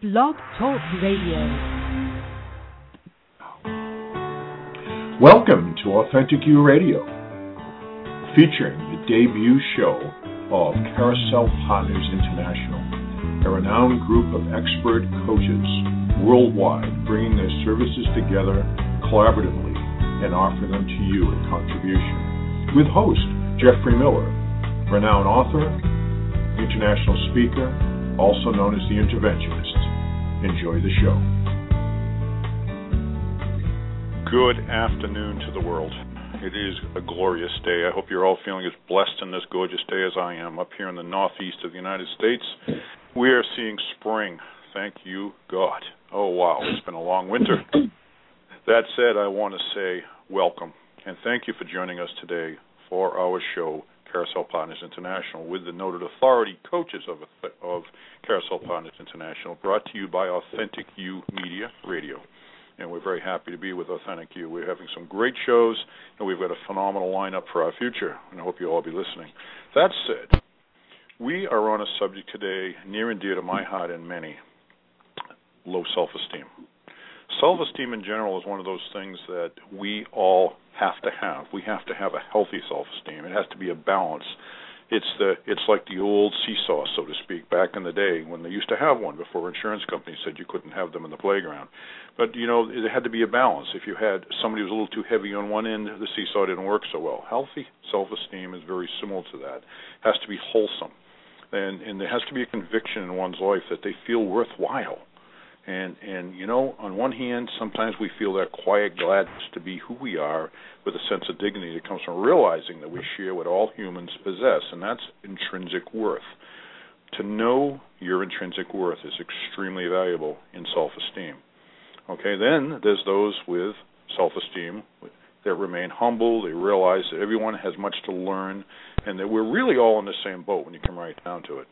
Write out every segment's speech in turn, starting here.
Blog Talk Radio. Welcome to Authentic You Radio, featuring the debut show of Carousel Partners International, a renowned group of expert coaches worldwide bringing their services together collaboratively and offering them to you in contribution. With host Jeffrey Miller, renowned author, international speaker, also known as the Interventionist. Enjoy the show. Good afternoon to the world. It is a glorious day. I hope you're all feeling as blessed in this gorgeous day as I am. Up here in the northeast of the United States, we are seeing spring. Thank you, God. Oh, wow, it's been a long winter. That said, I want to say welcome, and thank you for joining us today for our show, Carousel Partners International, with the noted authority coaches of Carousel Partners International, brought to you by Authentic You Media Radio. And we're very happy to be with Authentic You. We're having some great shows, and we've got a phenomenal lineup for our future, and I hope you'll all be listening. That said, we are on a subject today near and dear to my heart and many, low self-esteem. Self-esteem in general is one of those things that we all have to have. We have to have a healthy self-esteem. It has to be a balance. It's like the old seesaw, so to speak, back in the day when they used to have one before insurance companies said you couldn't have them in the playground. But, you know, it had to be a balance. If you had somebody who was a little too heavy on one end, the seesaw didn't work so well. Healthy self-esteem is very similar to that. It has to be wholesome. And there has to be a conviction in one's life that they feel worthwhile. And you know, on one hand, sometimes we feel that quiet gladness to be who we are with a sense of dignity that comes from realizing that we share what all humans possess, and that's intrinsic worth. To know your intrinsic worth is extremely valuable in self-esteem. Okay, then there's those with self-esteem that remain humble. They realize that everyone has much to learn and that we're really all in the same boat when you come right down to it.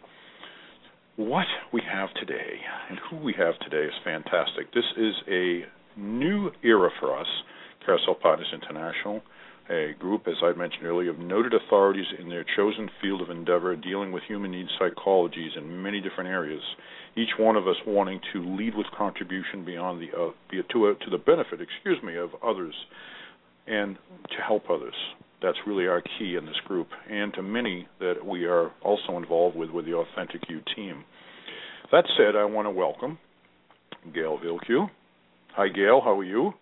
What we have today and who we have today is fantastic. This is a new era for us, Carousel Partners International, a group, as I mentioned earlier, of noted authorities in their chosen field of endeavor dealing with human needs psychologies in many different areas, each one of us wanting to lead with contribution beyond to the benefit, of others and to help others. That's really our key in this group, and to many that we are also involved with the Authentic You team. That said, I want to welcome Gail Vilcu. Hi, Gail. How are you?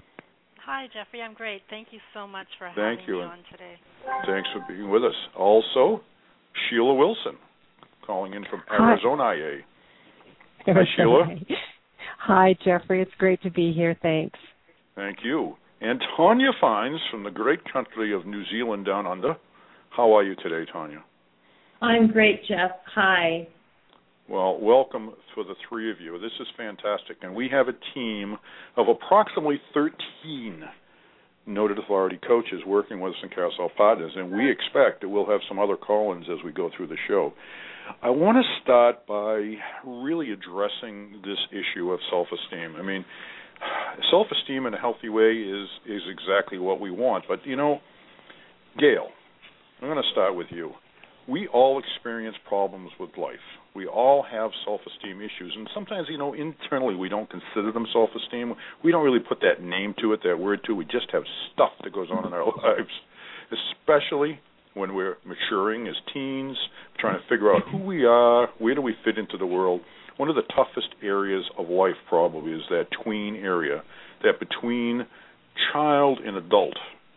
Hi, Jeffrey. I'm great. Thank you so much for having me on today. Thanks for being with us. Also, Sheila Wilson, calling in from Arizona, IA. Hi, Sheila. Hi, Jeffrey. It's great to be here. Thanks. Thank you. And Tanya Fines from the great country of New Zealand down under. How are you today, Tanya? I'm great, Jeff. Hi. Well, welcome for the three of you. This is fantastic. And we have a team of approximately 13 noted authority coaches working with us in Carousel Partners, and we expect that we'll have some other call-ins as we go through the show. I want to start by really addressing this issue of self-esteem. I mean, self-esteem in a healthy way is exactly what we want. But, you know, Gail, I'm going to start with you. We all experience problems with life. We all have self-esteem issues. And sometimes, you know, internally we don't consider them self-esteem. We don't really put that name to it, that word to it. We just have stuff that goes on in our lives, especially when we're maturing as teens, trying to figure out who we are, where do we fit into the world. One of the toughest areas of life probably is that tween area, that between child and adult,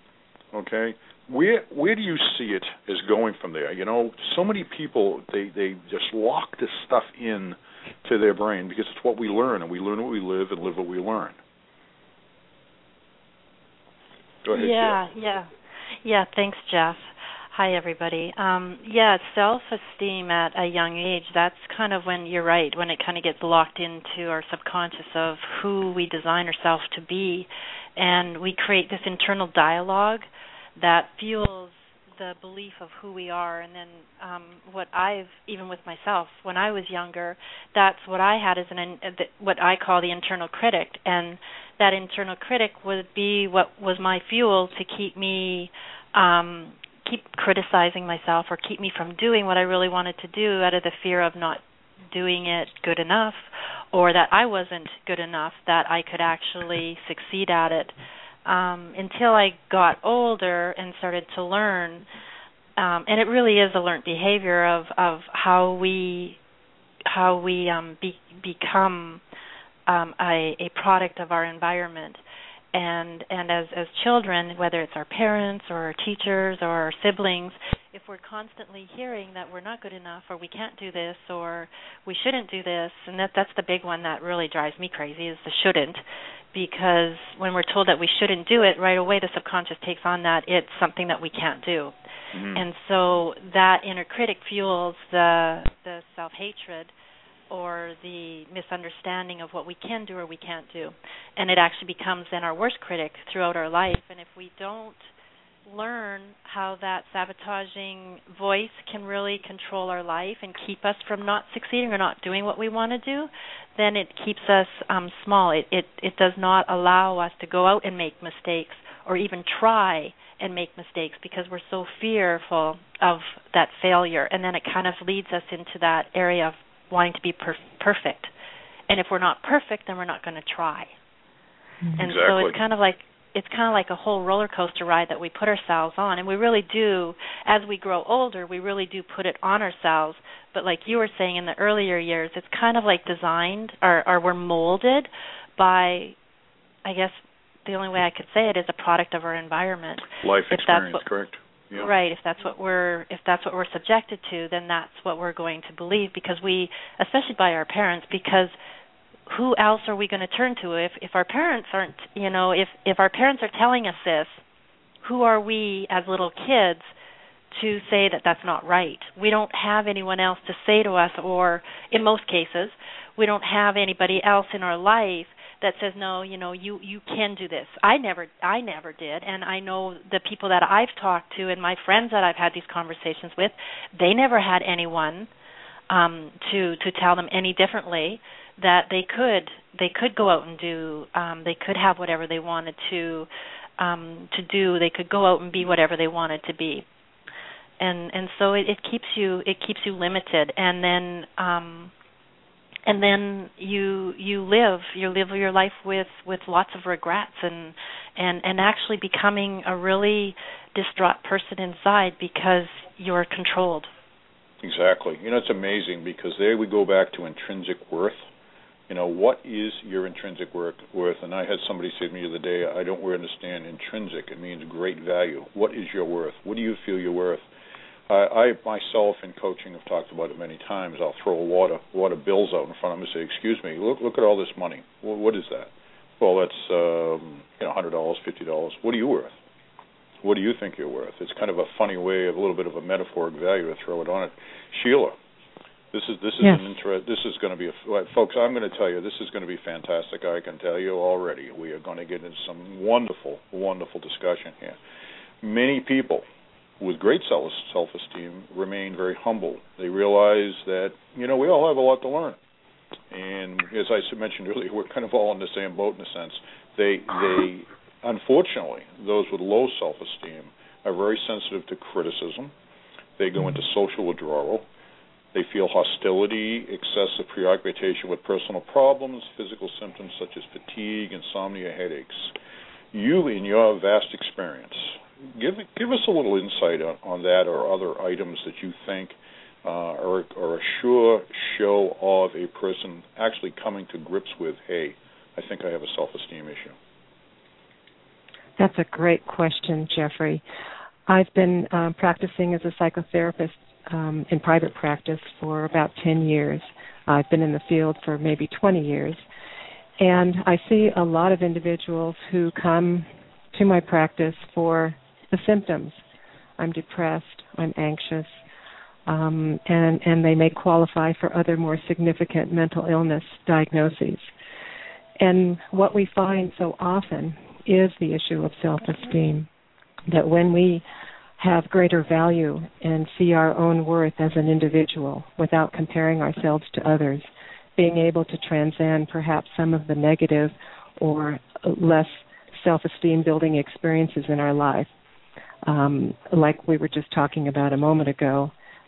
okay? Where do you see it as going from there? You know, so many people, they just lock this stuff in to their brain because it's what we learn, and we learn what we live and live what we learn. Go ahead, Yeah, thanks, Jeff. Hi, everybody. Self-esteem at a young age, that's kind of when, you're right, when it kind of gets locked into our subconscious of who we design ourselves to be. And we create this internal dialogue that fuels the belief of who we are. And then even with myself, when I was younger, that's what I had as what I call the internal critic. And that internal critic would be what was my fuel to keep me keep criticizing myself or keep me from doing what I really wanted to do out of the fear of not doing it good enough or that I wasn't good enough, that I could actually succeed at it. Until I got older and started to learn, and it really is a learned behavior of how we become a product of our environment. And as children, whether it's our parents or our teachers or our siblings, if we're constantly hearing that we're not good enough or we can't do this or we shouldn't do this, and that's the big one that really drives me crazy is the shouldn't, because when we're told that we shouldn't do it, right away the subconscious takes on that it's something that we can't do. Mm-hmm. And so that inner critic fuels the self-hatred or the misunderstanding of what we can do or we can't do. And it actually becomes then our worst critic throughout our life. And if we don't learn how that sabotaging voice can really control our life and keep us from not succeeding or not doing what we want to do, then it keeps us small. It does not allow us to go out and make mistakes or even try and make mistakes because we're so fearful of that failure. And then it kind of leads us into that area of wanting to be perfect. And if we're not perfect, then we're not going to try. Mm-hmm. And so it's kind of like a whole roller coaster ride that we put ourselves on. And we really do, as we grow older, we really do put it on ourselves. But like you were saying in the earlier years, it's kind of like designed or we're molded by, I guess the only way I could say it is a product of our environment. Life experience, correct? Yeah. Right. If that's what we're subjected to, then that's what we're going to believe. Because especially by our parents, because who else are we going to turn to if our parents aren't? If our parents are telling us this, who are we as little kids to say that that's not right? We don't have anyone else to say to us, or in most cases, we don't have anybody else in our life that says, no, you can do this. I never did, and I know the people that I've talked to and my friends that I've had these conversations with, they never had anyone to tell them any differently, that they could go out and do, they could have whatever they wanted to do. They could go out and be whatever they wanted to be, and so it keeps you limited, and then you live your life with lots of regrets and actually becoming a really distraught person inside because you're controlled. Exactly. It's amazing because there we go back to intrinsic worth. What is your intrinsic worth? And I had somebody say to me the other day, I don't understand intrinsic. It means great value. What is your worth? What do you feel you're worth? I myself in coaching have talked about it many times. I'll throw a lot of bills out in front of them and say, excuse me, look at all this money. What is that? Well, that's $100, $50. What are you worth? What do you think you're worth? It's kind of a funny way, a little bit of a metaphoric value to throw it on it. Sheila, this is yes. This is going to be folks. I'm going to tell you, this is going to be fantastic. I can tell you already. We are going to get into some wonderful, wonderful discussion here. Many people with great self-esteem remain very humble. They realize that, we all have a lot to learn. And as I mentioned earlier, we're kind of all in the same boat in a sense. They unfortunately, those with low self-esteem are very sensitive to criticism. They go into social withdrawal. They feel hostility, excessive preoccupation with personal problems, physical symptoms such as fatigue, insomnia, headaches. You, in your vast experience, give us a little insight on that or other items that you think are a sure show of a person actually coming to grips with, hey, I think I have a self-esteem issue. That's a great question, Jeffrey. I've been practicing as a psychotherapist in private practice for about 10 years. I've been in the field for maybe 20 years. And I see a lot of individuals who come to my practice for the symptoms. I'm depressed, I'm anxious, and they may qualify for other more significant mental illness diagnoses. And what we find so often is the issue of self-esteem, that when we have greater value and see our own worth as an individual without comparing ourselves to others, being able to transcend perhaps some of the negative or less self-esteem building experiences in our life, like we were just talking about a moment ago,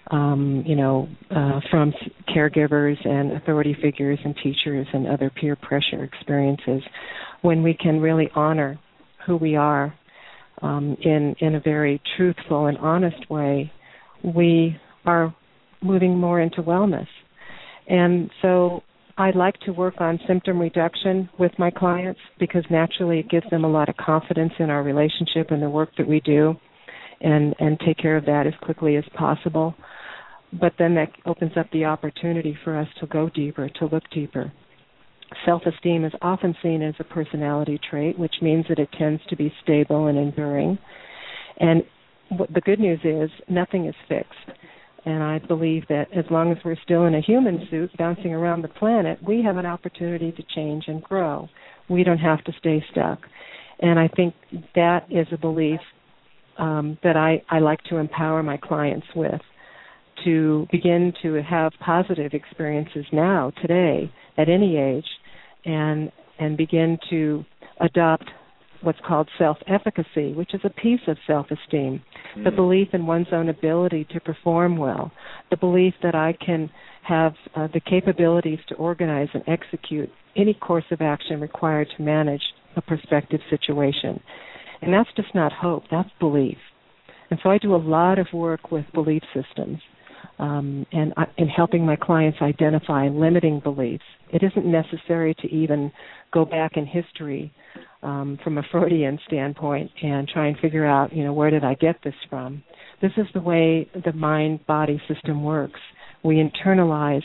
from caregivers and authority figures and teachers and other peer pressure experiences, when we can really honor who we are in a very truthful and honest way, we are moving more into wellness. And so I like to work on symptom reduction with my clients because naturally it gives them a lot of confidence in our relationship and the work that we do, and take care of that as quickly as possible. But then that opens up the opportunity for us to go deeper, to look deeper. Self-esteem is often seen as a personality trait, which means that it tends to be stable and enduring. And the good news is nothing is fixed. And I believe that as long as we're still in a human suit bouncing around the planet, we have an opportunity to change and grow. We don't have to stay stuck. And I think that is a belief that I like to empower my clients with, to begin to have positive experiences now, today, at any age, and begin to adopt what's called self-efficacy, which is a piece of self-esteem, the belief in one's own ability to perform well, the belief that I can have the capabilities to organize and execute any course of action required to manage a prospective situation. And that's just not hope, that's belief. And so I do a lot of work with belief systems and in helping my clients identify limiting beliefs. It isn't necessary to even go back in history from a Freudian standpoint and try and figure out, where did I get this from? This is the way the mind-body system works. We internalize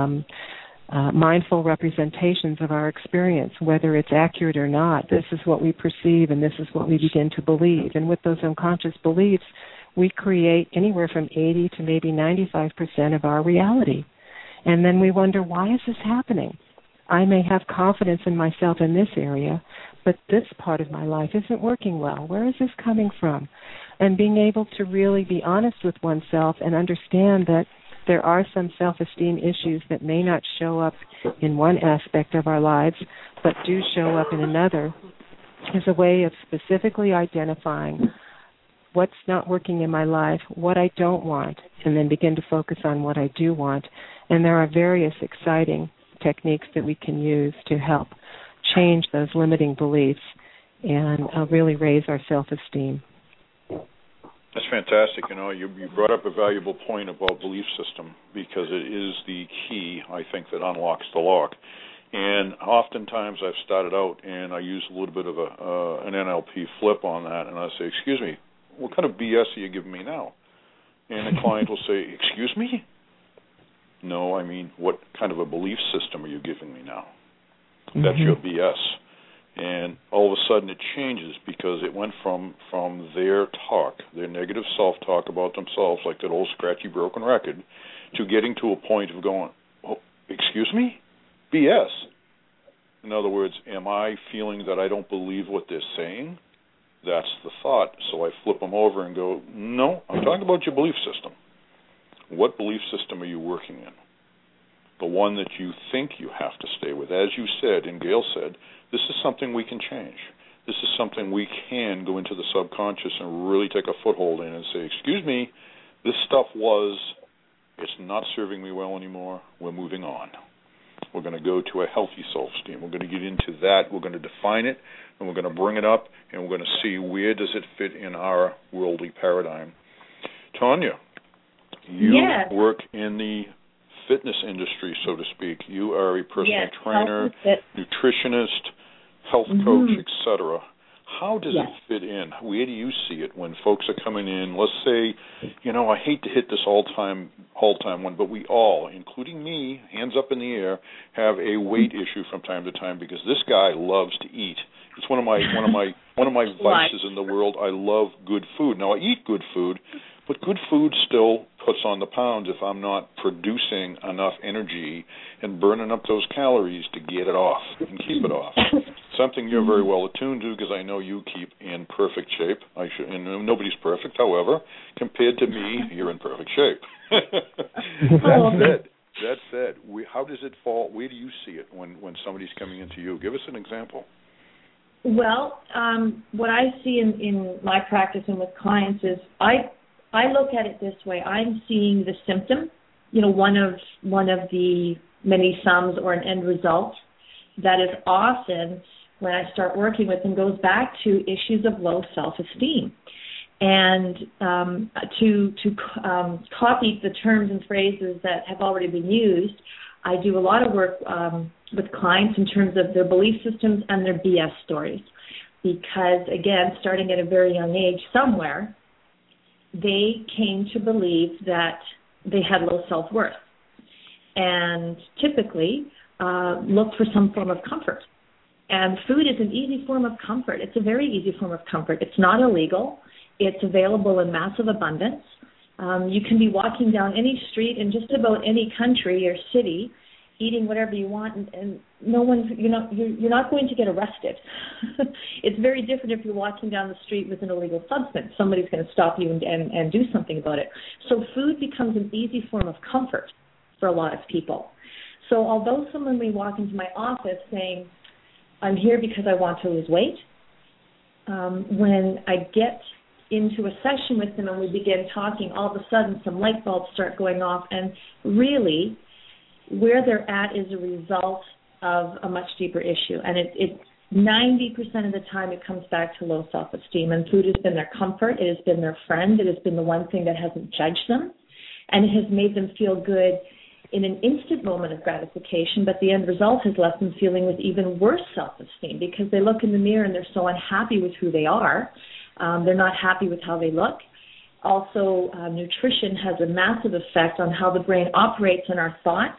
mindful representations of our experience, whether it's accurate or not. This is what we perceive, and this is what we begin to believe. And with those unconscious beliefs, we create anywhere from 80 to maybe 95% of our reality. And then we wonder, why is this happening? I may have confidence in myself in this area, but this part of my life isn't working well. Where is this coming from? And being able to really be honest with oneself and understand that there are some self-esteem issues that may not show up in one aspect of our lives, but do show up in another, is a way of specifically identifying what's not working in my life, what I don't want, and then begin to focus on what I do want. And there are various exciting techniques that we can use to help change those limiting beliefs and really raise our self-esteem. That's fantastic. You brought up a valuable point about belief system, because it is the key, I think, that unlocks the lock. And oftentimes I've started out and I use a little bit of an NLP flip on that, and I say, excuse me, what kind of BS are you giving me now? And the client will say, excuse me? No, I mean, what kind of a belief system are you giving me now? Mm-hmm. That's your BS. And all of a sudden it changes, because it went from their talk, their negative self-talk about themselves, like that old scratchy broken record, to getting to a point of going, oh, excuse me? BS. In other words, am I feeling that I don't believe what they're saying? That's the thought. So I flip them over and go, no, I'm talking about your belief system. What belief system are you working in? The one that you think you have to stay with. As you said, and Gail said, this is something we can change. This is something we can go into the subconscious and really take a foothold in and say, excuse me, this stuff it's not serving me well anymore. We're moving on. We're going to go to a healthy self-esteem. We're going to get into that. We're going to define it, and we're going to bring it up, and we're going to see where does it fit in our worldly paradigm. Tanya, you work in the fitness industry, so to speak. You are a personal trainer, nutritionist, health coach, etc. How does it fit in? Where do you see it when folks are coming in? Let's say, I hate to hit this all-time one, but we all, including me, hands up in the air, have a weight issue from time to time, because this guy loves to eat. It's one of my vices in the world. I love good food. Now I eat good food, but good food still puts on the pounds if I'm not producing enough energy and burning up those calories to get it off and keep it off. Something you're very well attuned to, because I know you keep in perfect shape. And nobody's perfect, however. Compared to me, you're in perfect shape. That said, how does it fall? Where do you see it when somebody's coming into you? Give us an example. Well, what I see in my practice and with clients is I look at it this way. I'm seeing the symptom, one of the many sums or an end result that is often, when I start working with them, goes back to issues of low self-esteem. And to copy the terms and phrases that have already been used, I do a lot of work with clients in terms of their belief systems and their BS stories. Because, again, starting at a very young age somewhere, they came to believe that they had low self-worth and typically looked for some form of comfort. And food is an easy form of comfort. It's a very easy form of comfort. It's not illegal. It's available in massive abundance. You can be walking down any street in just about any country or city, eating whatever you want, and you're not going to get arrested. It's very different if you're walking down the street with an illegal substance. Somebody's going to stop you and do something about it. So food becomes an easy form of comfort for a lot of people. So although someone may walk into my office saying, I'm here because I want to lose weight, when I get into a session with them and we begin talking, all of a sudden some light bulbs start going off, and really where they're at is a result of a much deeper issue. And it 90% of the time it comes back to low self-esteem, and food has been their comfort, it has been their friend, it has been the one thing that hasn't judged them, and it has made them feel good in an instant moment of gratification, but the end result has left them feeling with even worse self-esteem because they look in the mirror and they're so unhappy with who they are. They're not happy with how they look. Also, nutrition has a massive effect on how the brain operates in our thoughts.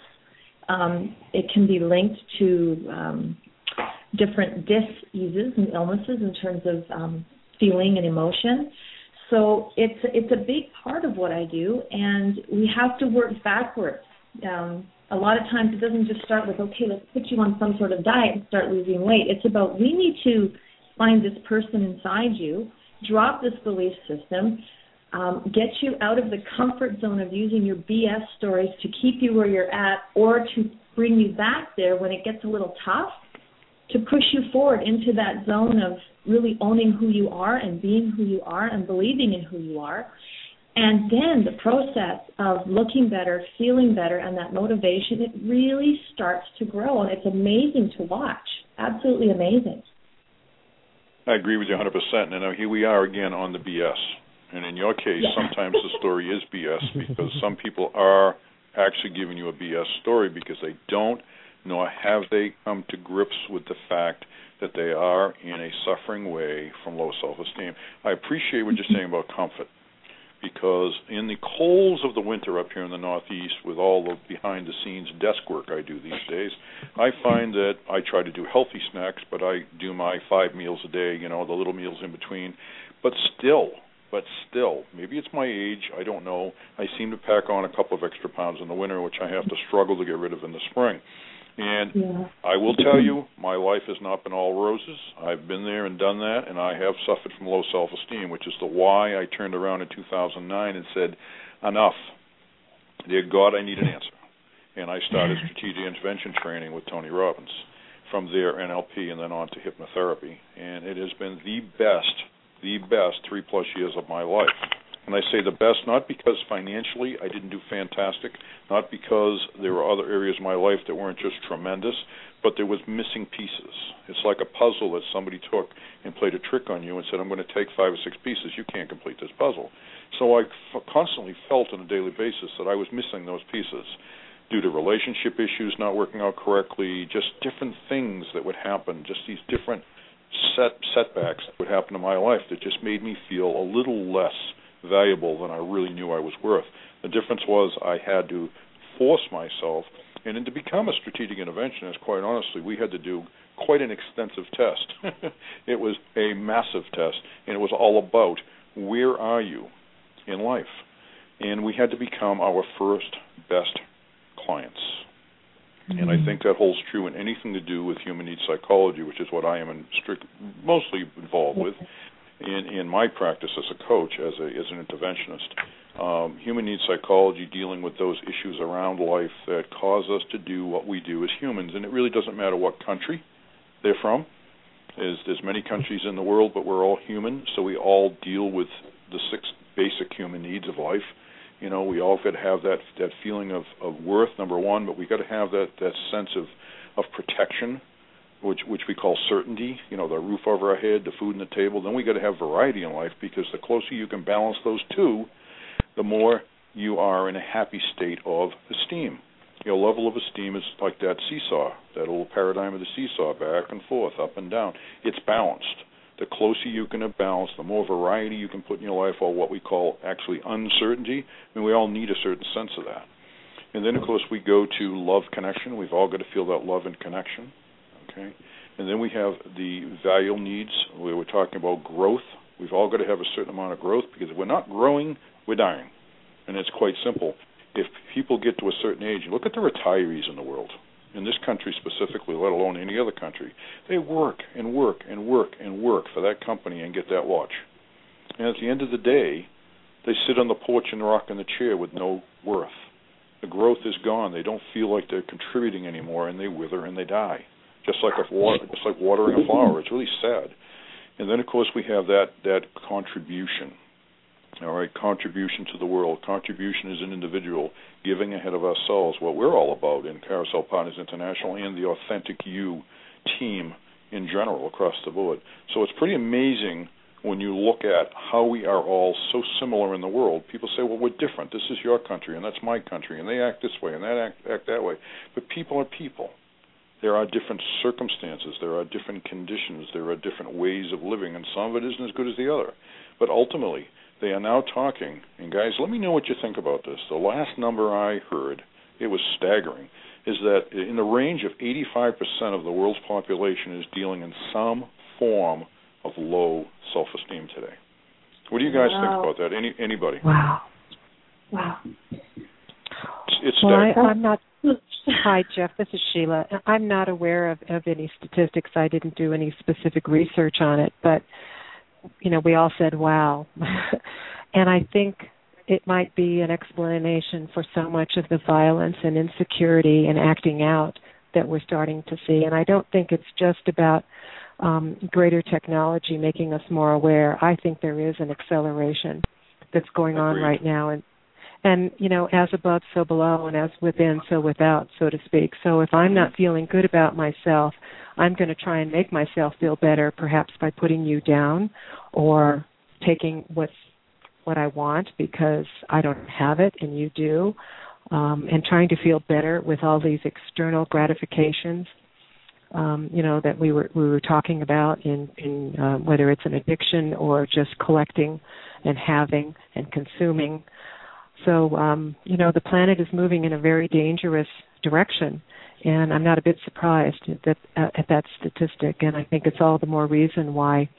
It can be linked to different dis-eases and illnesses in terms of feeling and emotion. So it's a big part of what I do, and we have to work backwards. A lot of times it doesn't just start with, okay, let's put you on some sort of diet and start losing weight. It's about, we need to find this person inside you, drop this belief system, get you out of the comfort zone of using your BS stories to keep you where you're at, or to bring you back there when it gets a little tough, to push you forward into that zone of really owning who you are and being who you are and believing in who you are. And then the process of looking better, feeling better, and that motivation, it really starts to grow, and it's amazing to watch. Absolutely amazing. I agree with you 100%. And now here we are again on the BS. And in your case, sometimes the story is BS because some people are actually giving you a BS story because they don't, nor have they come to grips with the fact that they are in a suffering way from low self-esteem. I appreciate what you're saying about comfort, because in the coals of the winter up here in the Northeast, with all the behind-the-scenes desk work I do these days, I find that I try to do healthy snacks, but I do my 5 meals a day, the little meals in between. But still, maybe it's my age, I don't know, I seem to pack on a couple of extra pounds in the winter, which I have to struggle to get rid of in the spring. And I will tell you, my life has not been all roses. I've been there and done that, and I have suffered from low self-esteem, which is the why I turned around in 2009 and said, enough. Dear God, I need an answer. And I started strategic intervention training with Tony Robbins. From there, NLP, and then on to hypnotherapy. And it has been the best 3+ years of my life. And I say the best not because financially I didn't do fantastic, not because there were other areas of my life that weren't just tremendous, but there was missing pieces. It's like a puzzle that somebody took and played a trick on you and said, I'm going to take 5 or 6 pieces. You can't complete this puzzle. So I constantly felt on a daily basis that I was missing those pieces due to relationship issues not working out correctly, just different things that would happen, just these different setbacks that would happen in my life that just made me feel a little less valuable than I really knew I was worth. The difference was I had to force myself, and to become a strategic interventionist, quite honestly, we had to do quite an extensive test. It was a massive test, and it was all about where are you in life? And we had to become our first best clients. Mm-hmm. And I think that holds true in anything to do with human needs psychology, which is what I am mostly involved with in my practice as a coach, as an interventionist. Human needs psychology, dealing with those issues around life that cause us to do what we do as humans. And it really doesn't matter what country they're from. There's many countries in the world, but we're all human, so we all deal with the 6 basic human needs of life. You know, we all got to have that feeling of worth, number one, but we got to have that sense of protection, which we call certainty. You know, the roof over our head, the food on the table. Then we got to have variety in life, because the closer you can balance those two, the more you are in a happy state of esteem. Your level of esteem is like that seesaw, that little paradigm of the seesaw, back and forth, up and down. It's balanced. The closer you can have balance, the more variety you can put in your life, or what we call actually uncertainty. I mean, we all need a certain sense of that. And then, of course, we go to love connection. We've all got to feel that love and connection. Okay? And then we have the value needs, where we're talking about growth. We've all got to have a certain amount of growth, because if we're not growing, we're dying. And it's quite simple. If people get to a certain age, look at the retirees in the world, in this country specifically, let alone any other country. They work and work and work and work for that company and get that watch. And at the end of the day, they sit on the porch and rock in the chair with no worth. The growth is gone. They don't feel like they're contributing anymore, and they wither and they die, just like watering a flower. It's really sad. And then, of course, we have that contribution. All right, contribution to the world. Contribution as an individual, giving ahead of ourselves, what we're all about in Carousel Partners International and the Authentic You team in general across the board. So it's pretty amazing when you look at how we are all so similar in the world. People say, well, we're different. This is your country, and that's my country, and they act this way, and that act that way. But people are people. There are different circumstances. There are different conditions. There are different ways of living, and some of it isn't as good as the other. But ultimately, they are now talking, and guys, let me know what you think about this. The last number I heard, it was staggering, is that in the range of 85% of the world's population is dealing in some form of low self-esteem today. What do you guys think about that? Anybody? Wow. It's staggering. Well, I'm not. Hi, Jeff. This is Sheila. I'm not aware of any statistics. I didn't do any specific research on it, but you know, we all said, wow. And I think it might be an explanation for so much of the violence and insecurity and acting out that we're starting to see. And I don't think it's just about greater technology making us more aware. I think there is an acceleration that's going on right now. And, you know, as above, so below, and as within, so without, so to speak. So if I'm not feeling good about myself, I'm going to try and make myself feel better, perhaps by putting you down or taking what I want because I don't have it and you do, and trying to feel better with all these external gratifications, you know, that we were talking about in whether it's an addiction or just collecting and having and consuming. So, you know, the planet is moving in a very dangerous direction, and I'm not a bit surprised at that statistic, and I think it's all the more reason why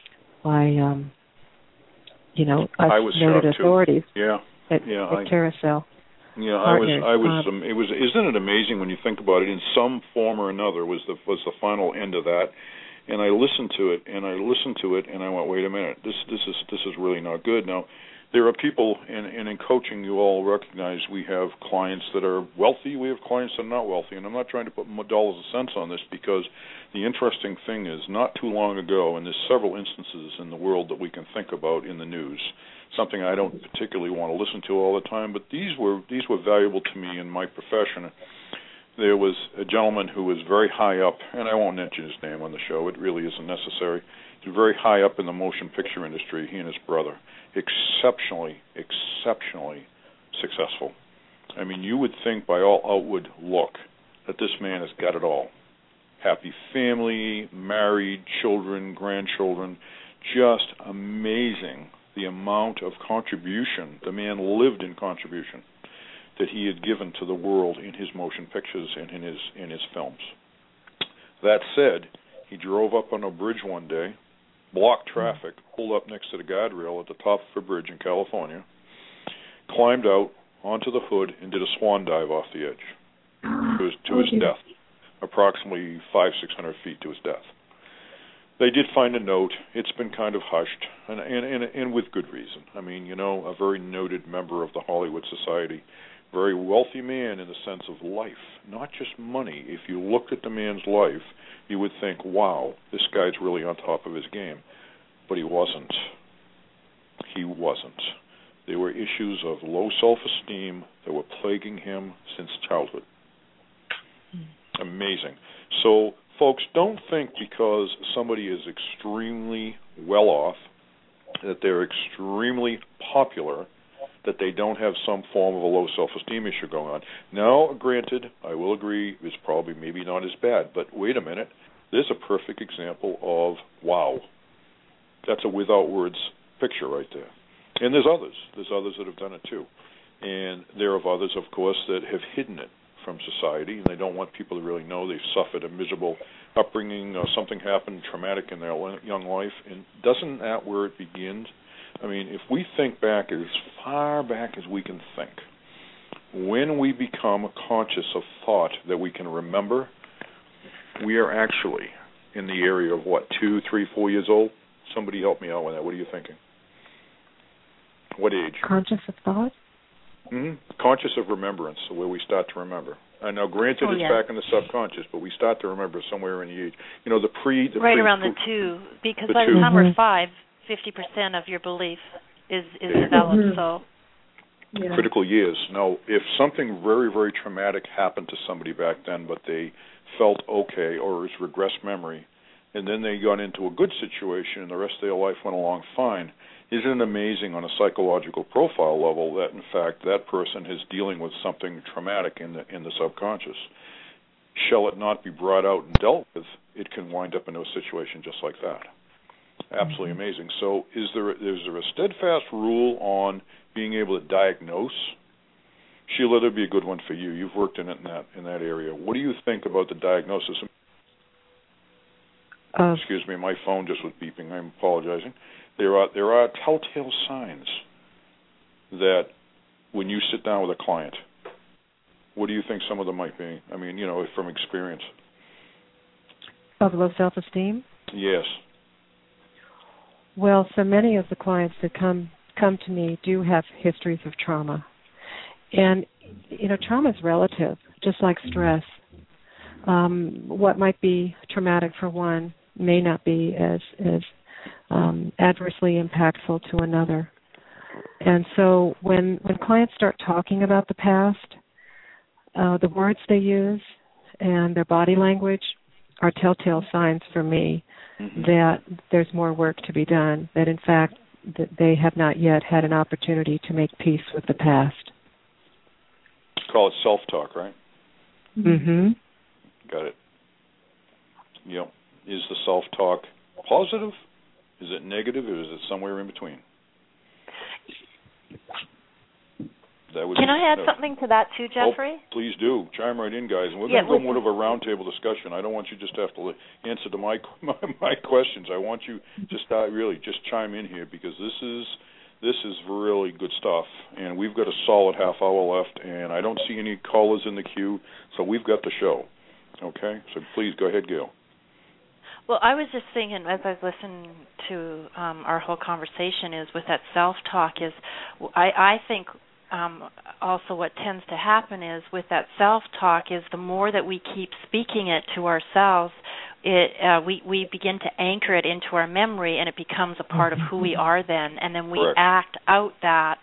you know, us noted authorities at Carousel. Yeah, Partners. I was. It was. Isn't it amazing when you think about it? In some form or another, was the final end of that. And I listened to it, and I went, wait a minute, this is really not good. Now, there are people, and in coaching, you all recognize we have clients that are wealthy, we have clients that are not wealthy, and I'm not trying to put dollars and cents on this because the interesting thing is not too long ago, and there's several instances in the world that we can think about in the news, something I don't particularly want to listen to all the time, but these were valuable to me in my profession. There was a gentleman who was very high up, and I won't mention his name on the show, it really isn't necessary. He was very high up in the motion picture industry, he and his brother. Exceptionally successful. I mean, you would think by all outward look that this man has got it all. Happy family, married, children, grandchildren, just amazing the amount of contribution. The man lived in contribution that he had given to the world in his motion pictures and in his films. That said, he drove up on a bridge one day, blocked traffic, pulled up next to the guardrail at the top of a bridge in California, climbed out onto the hood and did a swan dive off the edge to his death, approximately 500-600 feet to his death. They did find a note. It's been kind of hushed, and with good reason. I mean, you know, a very noted member of the Hollywood Society, very wealthy man in the sense of life, not just money. If you looked at the man's life, you would think, wow, this guy's really on top of his game. But he wasn't. He wasn't. They were issues of low self-esteem that were plaguing him since childhood. Amazing. So, folks, don't think because somebody is extremely well off, that they're extremely popular, that they don't have some form of a low self-esteem issue going on. Now, granted, I will agree, it's probably maybe not as bad, but wait a minute. There's a perfect example of, wow, that's a without words picture right there. And there's others. There's others that have done it too. And there are others, of course, that have hidden it from society, and they don't want people to really know they've suffered a miserable upbringing, something happened traumatic in their young life. And doesn't that where it begins? I mean, if we think back as far back as we can think, when we become conscious of thought that we can remember, we are actually in the area of, 2, 3, 4 years old? Somebody help me out with that. What are you thinking? What age? Conscious of thought? Mm-hmm. Conscious of remembrance, where we start to remember. And now, granted, it's back in the subconscious, but we start to remember somewhere in the age. Around the 2, because by the time we're 5, 50% of your belief is developed. So, critical years. Now, if something very, very traumatic happened to somebody back then, but they felt okay, or it was regressed memory, and then they got into a good situation, and the rest of their life went along fine. Isn't it amazing on a psychological profile level that, in fact, that person is dealing with something traumatic in the subconscious? Shall it not be brought out and dealt with, it can wind up in a situation just like that. Absolutely amazing. So is there a steadfast rule on being able to diagnose? Sheila, that'd be a good one for you. You've worked in that area. What do you think about the diagnosis? Excuse me, my phone just was beeping. I'm apologizing. There are telltale signs that when you sit down with a client, what do you think some of them might be? I mean, from experience. Of low self-esteem? Yes. Well, so many of the clients that come to me do have histories of trauma. And, trauma is relative, just like stress. What might be traumatic for one may not be as adversely impactful to another. And so when clients start talking about the past, the words they use and their body language are telltale signs for me that there's more work to be done, that in fact that they have not yet had an opportunity to make peace with the past. Call it self-talk, right? Mm-hmm. Got it. Yep. Is the self-talk positive? Is it negative, or is it somewhere in between? Can I add something to that too, Jeffrey? Oh, please do. Chime right in, guys. And we're going to go more of a roundtable discussion. I don't want you just to have to answer to my questions. I want you to start really just chime in here, because this is really good stuff. And we've got a solid half hour left, and I don't see any callers in the queue, so we've got the show. Okay? So please go ahead, Gail. Well, I was just thinking, as I was listening to our whole conversation, is with that self-talk is, I think also what tends to happen is with that self-talk is the more that we keep speaking it to ourselves, we begin to anchor it into our memory, and it becomes a part of who we are then, and then we act out that,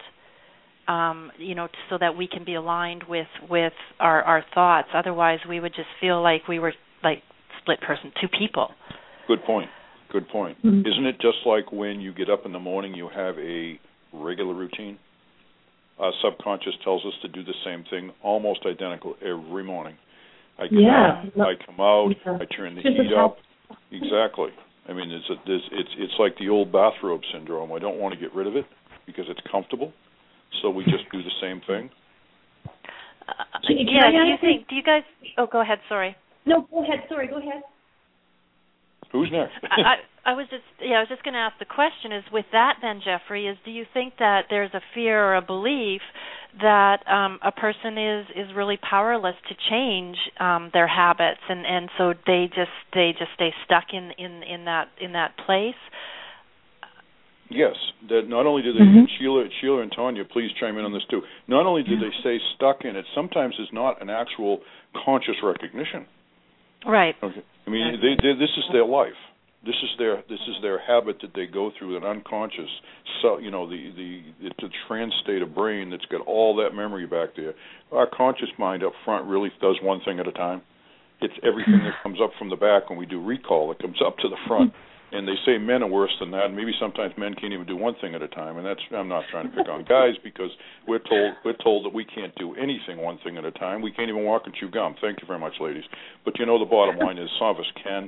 so that we can be aligned with our thoughts. Otherwise, we would just feel like we were like split person, two people. Good point. Mm-hmm. Isn't it just like when you get up in the morning, you have a regular routine? Our subconscious tells us to do the same thing, almost identical every morning. I come out, I turn the heat up. Exactly. I mean, it's like the old bathrobe syndrome. I don't want to get rid of it because it's comfortable, so we just do the same thing. Do you guys? Oh, go ahead. Sorry. No, go ahead. Sorry, go ahead. Who's next? I was just going to ask the question is, with that then, Jeffrey, do you think that there's a fear or a belief that a person is really powerless to change their habits, and so they just stay stuck in that place? Yes. That not only do they, Sheila and Tanya, please chime in on this too. Not only do they stay stuck in it, sometimes it's not an actual conscious recognition. Right. Okay. I mean, this is their life. This is their habit that they go through, an unconscious, it's a trance state of brain that's got all that memory back there. Our conscious mind up front really does one thing at a time. It's everything that comes up from the back when we do recall that comes up to the front. And they say men are worse than that. Maybe sometimes men can't even do one thing at a time. And I'm not trying to pick on guys, because we're told that we can't do anything one thing at a time. We can't even walk and chew gum. Thank you very much, ladies. But the bottom line is some of us can.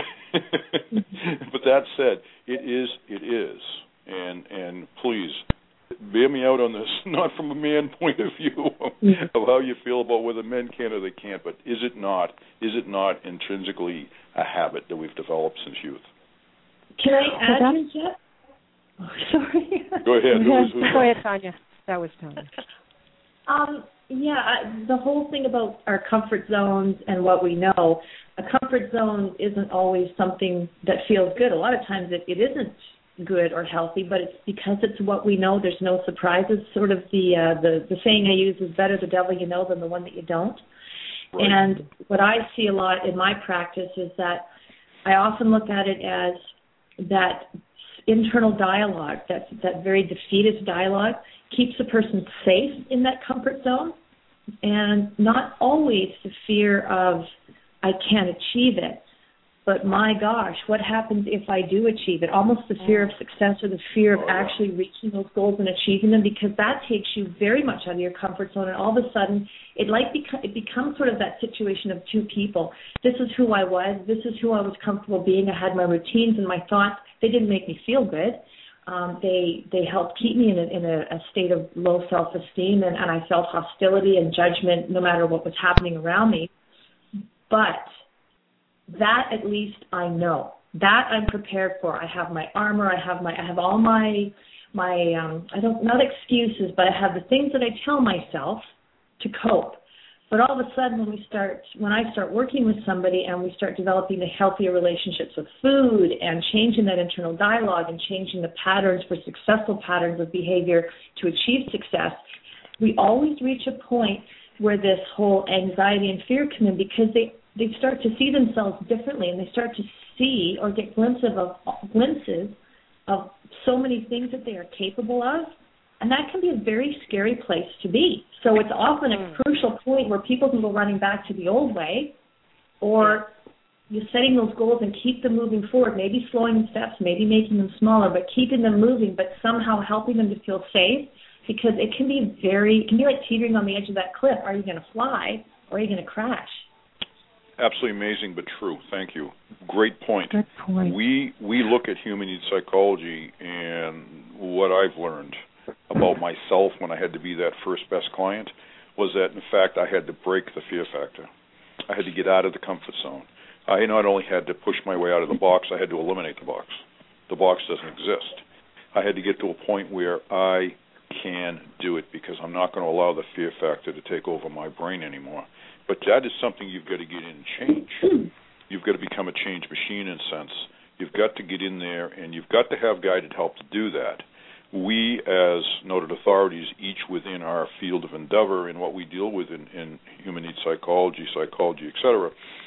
But that said, it is. And please bear me out on this, not from a man point of view of how you feel about whether men can or they can't, but is it not intrinsically a habit that we've developed since youth? Can I add to that? Oh, sorry. Go ahead. Go ahead, Tanya. That was Tanya. The whole thing about our comfort zones and what we know, a comfort zone isn't always something that feels good. A lot of times it isn't good or healthy, but it's because it's what we know. There's no surprises. Sort of the saying I use is better the devil you know than the one that you don't. Right. And what I see a lot in my practice is that I often look at it as that internal dialogue, that very defeatist dialogue, keeps a person safe in that comfort zone, and not always the fear of I can't achieve it, but my gosh, what happens if I do achieve it? Almost the fear of success, or the fear of actually reaching those goals and achieving them, because that takes you very much out of your comfort zone, and all of a sudden it becomes sort of that situation of two people. This is who I was. This is who I was comfortable being. I had my routines and my thoughts. They didn't make me feel good. They helped keep me in a state of low self-esteem, and I felt hostility and judgment no matter what was happening around me. But that at least I know. That I'm prepared for. I have my armor. I have all my not excuses, but I have the things that I tell myself to cope. But all of a sudden when I start working with somebody and we start developing the healthier relationships with food and changing that internal dialogue and changing the patterns for successful patterns of behavior to achieve success, we always reach a point where this whole anxiety and fear come in, because they start to see themselves differently, and they start to see or get glimpses of so many things that they are capable of, and that can be a very scary place to be. So it's often a crucial point where people can go running back to the old way, or you're setting those goals and keep them moving forward, maybe slowing the steps, maybe making them smaller, but keeping them moving, but somehow helping them to feel safe, because it can be like teetering on the edge of that cliff. Are you going to fly, or are you going to crash? Absolutely amazing, but true. Thank you. Great point. Good point. We look at human need psychology, and what I've learned about myself when I had to be that first best client was that, in fact, I had to break the fear factor. I had to get out of the comfort zone. I not only had to push my way out of the box, I had to eliminate the box. The box doesn't exist. I had to get to a point where I can do it, because I'm not going to allow the fear factor to take over my brain anymore. But that is something you've got to get in and change. You've got to become a change machine, in a sense. You've got to get in there, and you've got to have guided help to do that. We, as noted authorities, each within our field of endeavor and what we deal with in human needs psychology, etc.,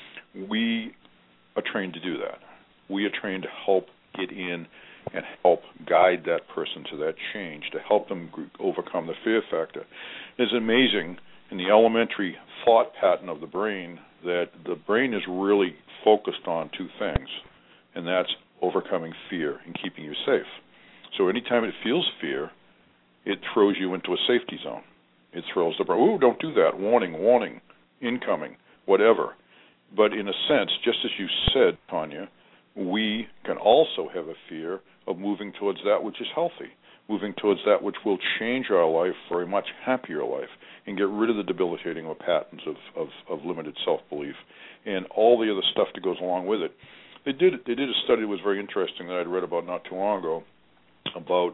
we are trained to do that. We are trained to help get in and help guide that person to that change, to help them overcome the fear factor. It's amazing in the elementary thought pattern of the brain that the brain is really focused on two things, and that's overcoming fear and keeping you safe. So anytime it feels fear, it throws you into a safety zone. It throws the brain, ooh, don't do that, warning, incoming, whatever. But in a sense, just as you said, Tanya, we can also have a fear of moving towards that which is healthy, moving towards that which will change our life for a much happier life and get rid of the debilitating patterns of limited self-belief and all the other stuff that goes along with it. They did a study that was very interesting that I'd read about not too long ago about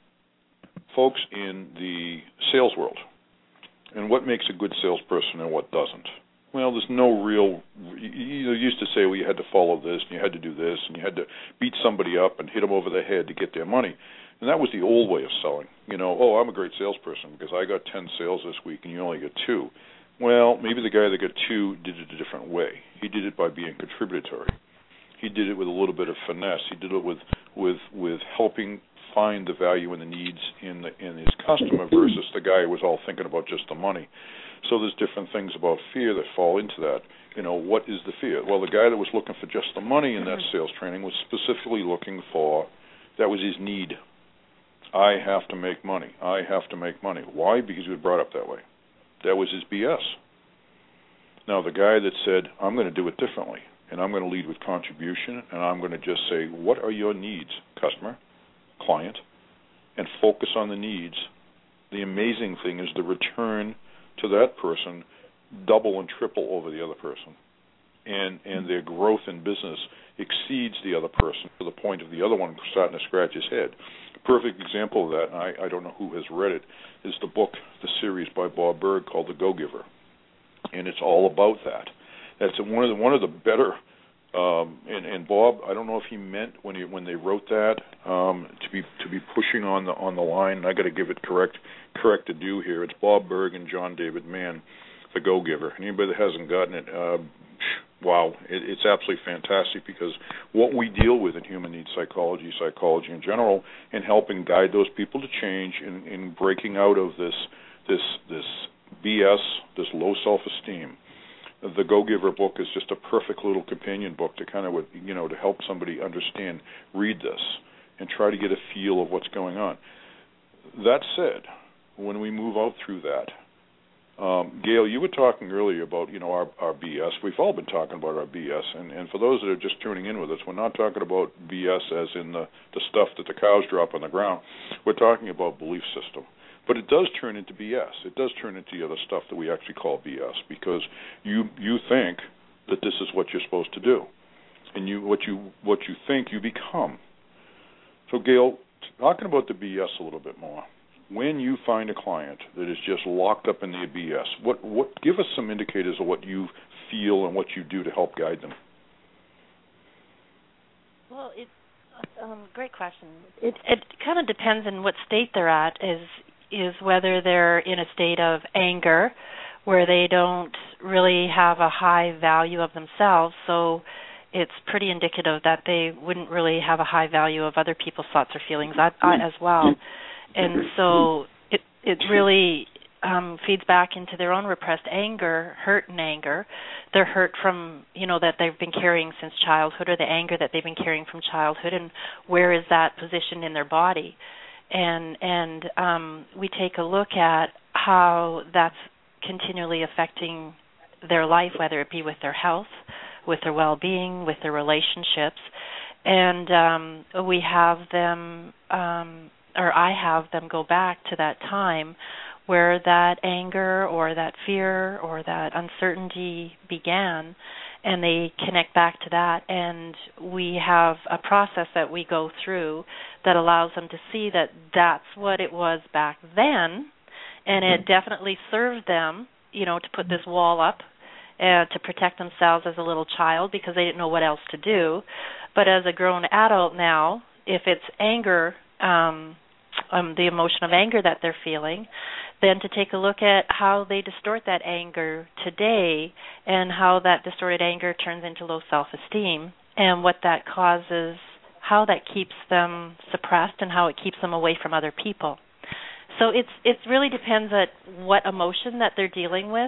folks in the sales world and what makes a good salesperson and what doesn't. Well, there's no real, you used to say, well, you had to follow this, and you had to do this, and you had to beat somebody up and hit them over the head to get their money. And that was the old way of selling. Oh, I'm a great salesperson because I got 10 sales this week and you only got 2. Well, maybe the guy that got 2 did it a different way. He did it by being contributory. He did it with a little bit of finesse. He did it with helping find the value and the needs in his customer versus the guy who was all thinking about just the money. So there's different things about fear that fall into that. What is the fear? Well, the guy that was looking for just the money in that sales training was specifically looking for, that was his need. I have to make money. I have to make money. Why? Because he was brought up that way. That was his BS. Now, the guy that said, I'm going to do it differently, and I'm going to lead with contribution, and I'm going to just say, what are your needs, customer, client, and focus on the needs. The amazing thing is the return to that person double and triple over the other person. And their growth in business exceeds the other person to the point of the other one starting to scratch his head. A perfect example of that, and I don't know who has read it, is the book, the series by Bob Berg called The Go-Giver. And it's all about that. That's one of the better, and Bob, I don't know if he meant when they wrote that to be pushing on the line. And I got to give it correct to do here. It's Bob Berg and John David Mann, The Go-Giver. Anybody that hasn't gotten it, wow, it's absolutely fantastic, because what we deal with in human needs psychology in general, and helping guide those people to change in breaking out of this BS, this low self-esteem. The Go-Giver book is just a perfect little companion book to kind of, to help somebody understand, read this, and try to get a feel of what's going on. That said, when we move out through that, Gail, you were talking earlier about, our BS. We've all been talking about our BS, and for those that are just tuning in with us, we're not talking about BS as in the stuff that the cows drop on the ground. We're talking about belief system. But it does turn into BS. It does turn into the other stuff that we actually call BS, because you think that this is what you're supposed to do, and what you think you become. So, Gail, talking about the BS a little bit more. When you find a client that is just locked up in the BS, what give us some indicators of what you feel and what you do to help guide them? Well, it's great question. It kind of depends on what state they're at. Is whether they're in a state of anger, where they don't really have a high value of themselves, so it's pretty indicative that they wouldn't really have a high value of other people's thoughts or feelings as well. And so it really feeds back into their own repressed anger, hurt and anger. They're hurt from, that they've been carrying since childhood, or the anger that they've been carrying from childhood, and where is that positioned in their body. And we take a look at how that's continually affecting their life, whether it be with their health, with their well-being, with their relationships. And we have them, or I have them go back to that time where that anger or that fear or that uncertainty began, and they connect back to that, and we have a process that we go through that allows them to see that that's what it was back then, and it definitely served them, to put this wall up to protect themselves as a little child, because they didn't know what else to do. But as a grown adult now, if it's anger, the emotion of anger that they're feeling, then to take a look at how they distort that anger today, and how that distorted anger turns into low self-esteem, and what that causes, how that keeps them suppressed, and how it keeps them away from other people. So it really depends at what emotion that they're dealing with,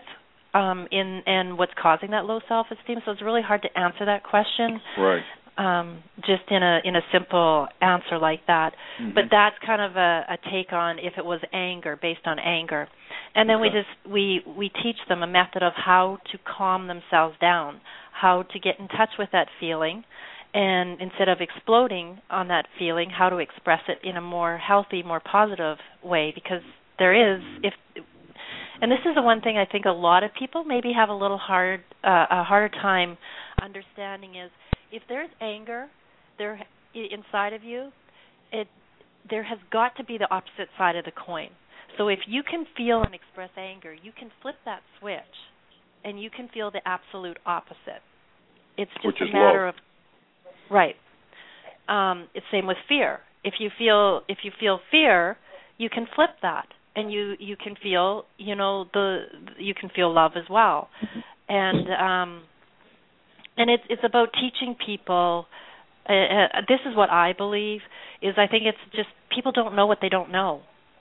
and what's causing that low self-esteem. So it's really hard to answer that question. Right. Just in a simple answer like that. Mm-hmm. But that's kind of a take on if it was anger, based on anger. And then we teach them a method of how to calm themselves down, how to get in touch with that feeling, and instead of exploding on that feeling, how to express it in a more healthy, more positive way. Because there is, and this is the one thing I think a lot of people maybe have a harder time understanding is, if there's anger there inside of you, there has got to be the opposite side of the coin. So if you can feel and express anger, you can flip that switch, and you can feel the absolute opposite. It's just a matter of right. It's same with fear. If you feel fear, you can flip that, and you can feel you can feel love as well, and And it's about teaching people. This is what I believe. I think it's just people don't know what they don't know,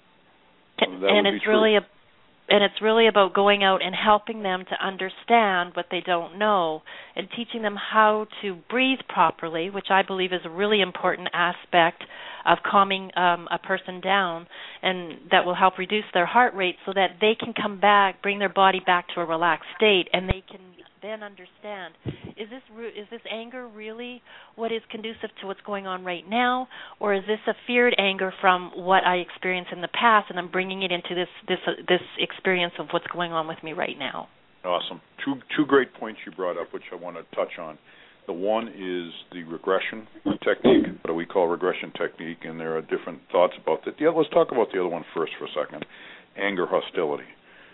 and it's really about going out and helping them to understand what they don't know and teaching them how to breathe properly, which I believe is a really important aspect of calming a person down, and that will help reduce their heart rate so that they can come back, bring their body back to a relaxed state, and they can then understand, is this anger really what is conducive to what's going on right now, or is this a feared anger from what I experienced in the past, and I'm bringing it into this experience of what's going on with me right now? Awesome. Two great points you brought up, which I want to touch on. The one is the regression technique, what we call regression technique, and there are different thoughts about that. Yeah, let's talk about the other one first for a second, anger hostility.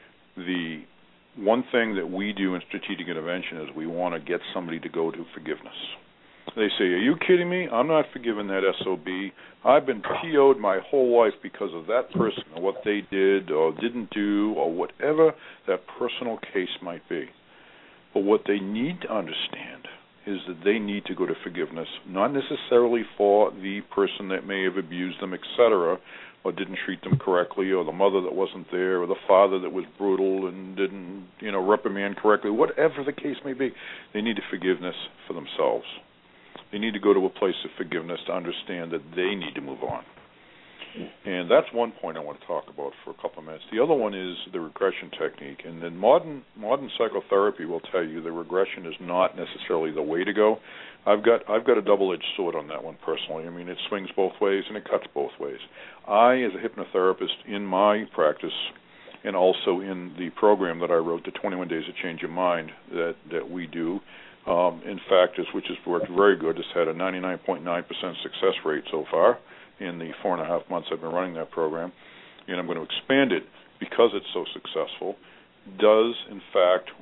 The one thing that we do in strategic intervention is we want to get somebody to go to forgiveness. They say, are you kidding me? I'm not forgiving that SOB. I've been PO'd my whole life because of that person or what they did or didn't do or whatever that personal case might be. But what they need to understand is that they need to go to forgiveness, not necessarily for the person that may have abused them, etc., or didn't treat them correctly, or the mother that wasn't there, or the father that was brutal and didn't, reprimand correctly, whatever the case may be. They need forgiveness for themselves. They need to go to a place of forgiveness to understand that they need to move on. And that's one point I want to talk about for a couple of minutes. The other one is the regression technique. And then modern psychotherapy will tell you that regression is not necessarily the way to go. I've got a double-edged sword on that one personally. I mean, it swings both ways and it cuts both ways. I, as a hypnotherapist in my practice and also in the program that I wrote, the 21 Days to Change Your Mind, that we do, in fact, which has worked very good. It's had a 99.9% success rate so far in the 4.5 months I've been running that program, and I'm going to expand it because it's so successful, does, in fact,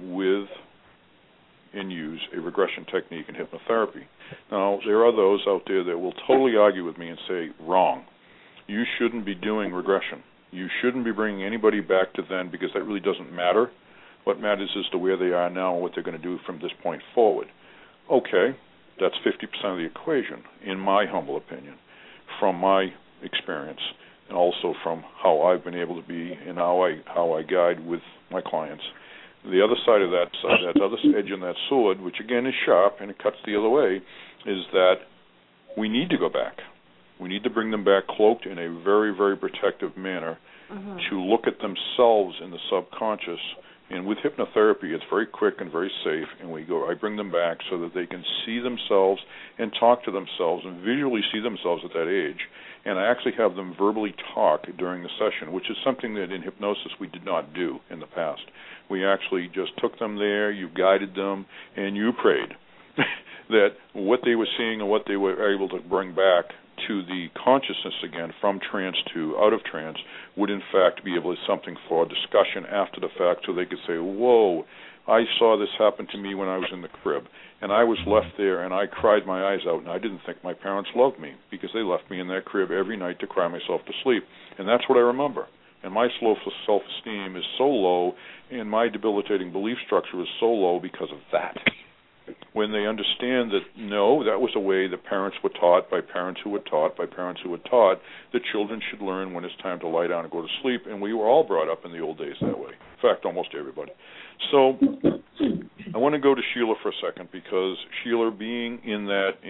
use a regression technique in hypnotherapy. Now, there are those out there that will totally argue with me and say, wrong. You shouldn't be doing regression. You shouldn't be bringing anybody back to then because that really doesn't matter. What matters is to where they are now and what they're going to do from this point forward. Okay, that's 50% of the equation, in my humble opinion, from my experience and also from how I've been able to be and how I guide with my clients. The other side of that other edge on that sword, which again is sharp and it cuts the other way, is that we need to go back. We need to bring them back cloaked in a very, very protective manner to look at themselves in the subconscious. And with hypnotherapy, it's very quick and very safe, and I bring them back so that they can see themselves and talk to themselves and visually see themselves at that age. And I actually have them verbally talk during the session, which is something that in hypnosis we did not do in the past. We actually just took them there, you guided them, and you prayed that what they were seeing and what they were able to bring back to the consciousness again from trance to out of trance would in fact be able to something for discussion after the fact so they could say, whoa, I saw this happen to me when I was in the crib and I was left there and I cried my eyes out and I didn't think my parents loved me because they left me in that crib every night to cry myself to sleep. And that's what I remember. And my self-esteem is so low and my debilitating belief structure is so low because of that. When they understand that, no, that was a way that parents were taught by parents who were taught by parents who were taught that children should learn when it's time to lie down and go to sleep, and we were all brought up in the old days that way. In fact, almost everybody. So I want to go to Sheila for a second because Sheila, being in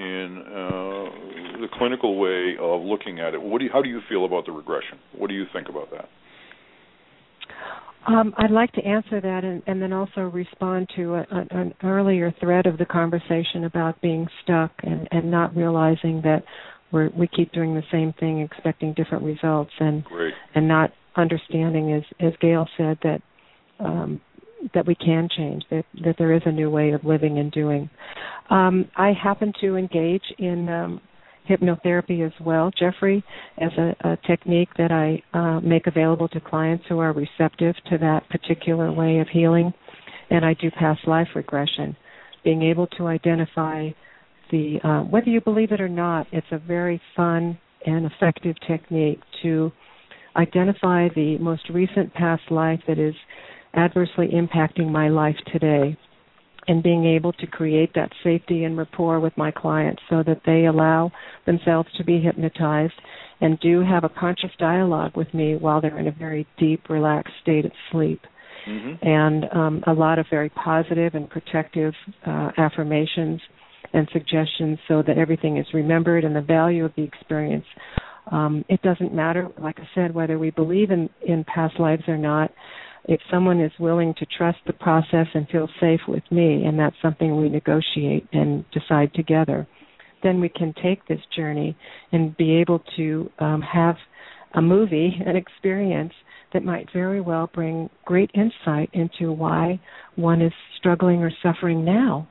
the clinical way of looking at it, how do you feel about the regression? What do you think about that? I'd like to answer that and then also respond to an earlier thread of the conversation about being stuck and not realizing that we keep doing the same thing, expecting different results, and not understanding, as Gail said, that we can change, that there is a new way of living and doing. I happen to engage in hypnotherapy as well, Jeffrey, as a technique that I make available to clients who are receptive to that particular way of healing. And I do past life regression, being able to identify whether you believe it or not, it's a very fun and effective technique to identify the most recent past life that is adversely impacting my life today and being able to create that safety and rapport with my clients so that they allow themselves to be hypnotized and do have a conscious dialogue with me while they're in a very deep, relaxed state of sleep. Mm-hmm. And a lot of very positive and protective affirmations and suggestions so that everything is remembered and the value of the experience. It doesn't matter, like I said, whether we believe in past lives or not. If someone is willing to trust the process and feel safe with me, and that's something we negotiate and decide together, then we can take this journey and be able to have a movie, an experience that might very well bring great insight into why one is struggling or suffering now.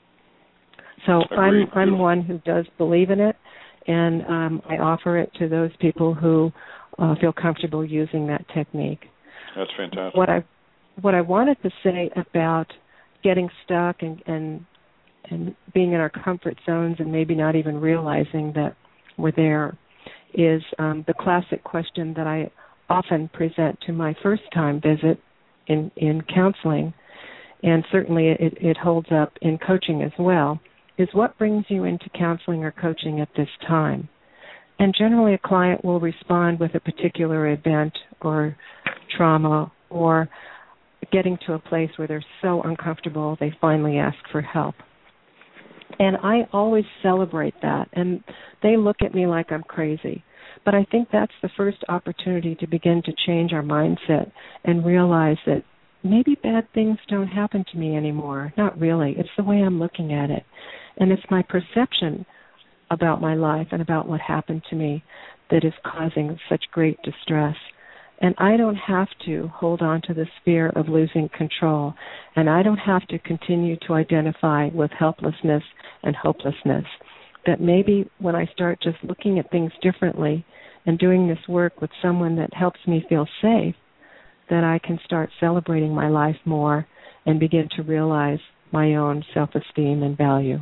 So I'm one who does believe in it, and I offer it to those people who feel comfortable using that technique. That's fantastic. What I wanted to say about getting stuck and being in our comfort zones and maybe not even realizing that we're there is the classic question that I often present to my first-time visit in counseling, and certainly it holds up in coaching as well, is what brings you into counseling or coaching at this time? And generally a client will respond with a particular event or trauma or getting to a place where they're so uncomfortable they finally ask for help. And I always celebrate that, and they look at me like I'm crazy. But I think that's the first opportunity to begin to change our mindset and realize that maybe bad things don't happen to me anymore. Not really. It's the way I'm looking at it. And it's my perception about my life and about what happened to me that is causing such great distress. And I don't have to hold on to this fear of losing control. And I don't have to continue to identify with helplessness and hopelessness. That maybe when I start just looking at things differently and doing this work with someone that helps me feel safe, that I can start celebrating my life more and begin to realize my own self-esteem and value.